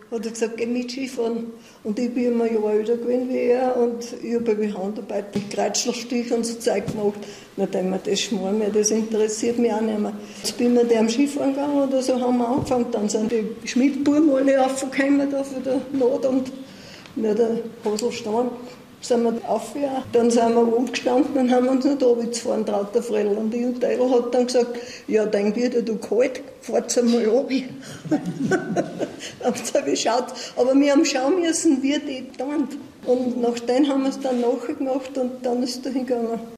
hat er gesagt, geh mit Skifahren. Und ich bin ein Jahr älter gewesen wie er und ich habe bei Handarbeit mit Kreuzlerstich und so Zeug gemacht. Dann denke ich mir, das schmal mir, das interessiert mich auch nicht mehr. Jetzt bin ich am Skifahren gegangen oder so haben wir angefangen. Dann sind die Schmidtbuben alle aufgekommen da von der Not und der Haselstein. Sind wir aufgegangen, dann sind wir umgestanden und haben uns nicht runtergefahren, traut der Frell. Und ich und der Edel hat dann gesagt, ja, dann wird du kalt, fahrt's einmal runter. Dann habe ich geschaut, aber wir haben schauen müssen, wie die tun. Und nach denen haben wir es dann nachgemacht und dann ist es da hingegangen.